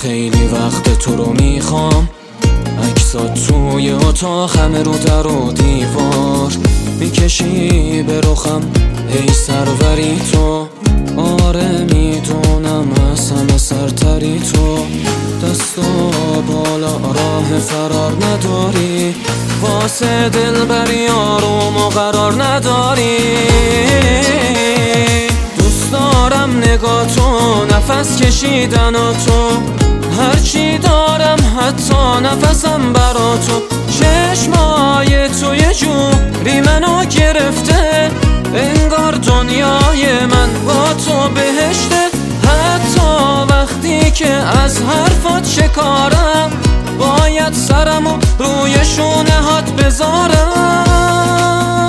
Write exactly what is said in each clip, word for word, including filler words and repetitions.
خیلی وقت تو رو میخوام، عکسات توی اتاق همه رو در و دیوار میکشی به رخم، هی سروری تو. آره میدونم از همه سرتری تو، دست و بالا راه فرار نداری، واسه دلبری آروم و قرار نداری. دوست دارم نگاه تو، نفس کشیدن و تو، هرچی دارم حتی نفسم برا تو. چشمای توی جوری منو گرفته، انگار دنیای من با تو بهشته. حتی وقتی که از حرفات شکارم، باید سرمو روی شونه هات بذارم.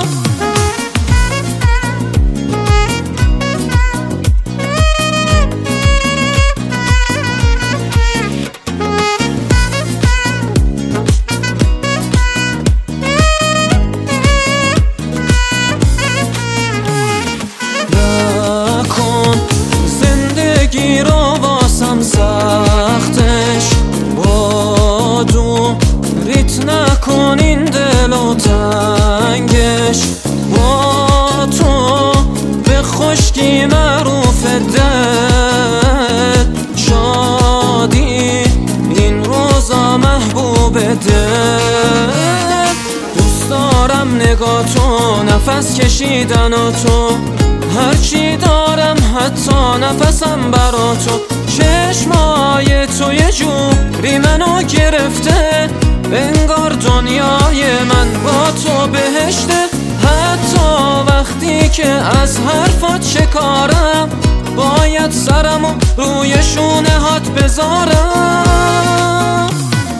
زندگی رو واسم سختش، با دوریت نکن این دل و تنگش. با تو به خشکی معروف دل، شادی این روزا محبوب دل. دوست دارم نگاه تو، نفس کشیدن و تو، هرچی دارم حتی نفسم برا تو. چشمای توی جوری منو گرفته، انگار دنیای من با تو بهشته. حتی وقتی که از حرفات شکارم، باید سرمو روی شونه هات بذارم.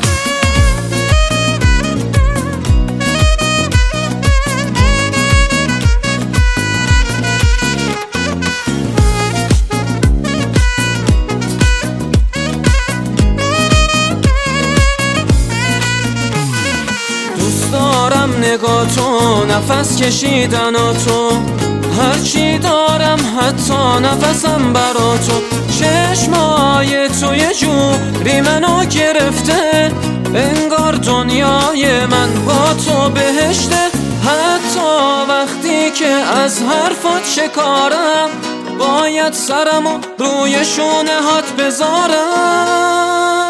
نگاه تو، نفس کشیدن و تو، هرچی دارم حتی نفسم برا تو. چشمای توی جوری منو گرفته، انگار دنیای من با تو بهشته. حتی وقتی که از حرفات شکارم، باید سرمو روی شونه هات بذارم.